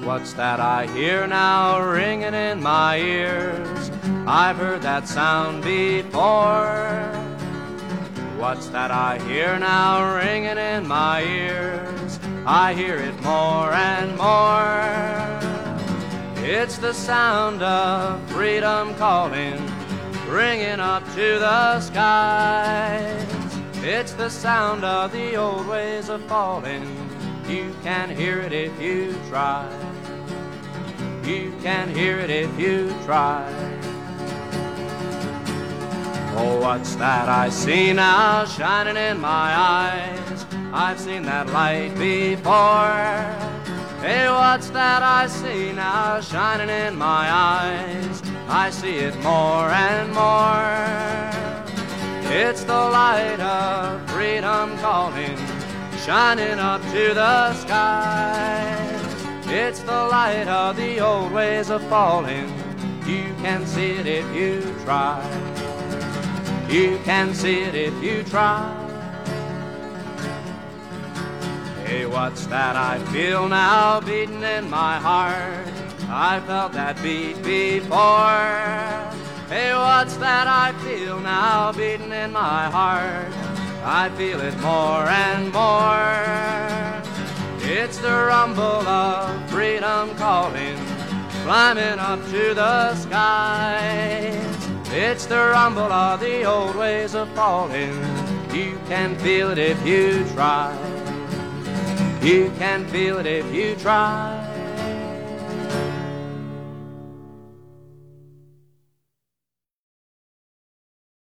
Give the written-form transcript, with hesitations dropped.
What's that I hear now ringing in my ears? I've heard that sound before. What's that I hear now ringing in my ears? I hear it more and more. It's the sound of freedom calling, ringing up to the skies. It's the sound of the old ways of falling. You can hear it if you try. You can hear it if you try. Oh, what's that I see now shining in my eyes? I've seen that light before. Hey, what's that I see now shining in my eyes? I see it more and more. It's the light of freedom calling, shining up to the skies. It's the light of the old ways of falling. You can see it if you try. You can see it if you try. Hey, what's that I feel now beating in my heart? I felt that beat before. Hey, what's that I feel now beating in my heart? I feel it more and more. It's the rumble of freedom calling, climbing up to the skies. It's the rumble of the old ways of falling. You can feel it if you try. You can feel it if you try.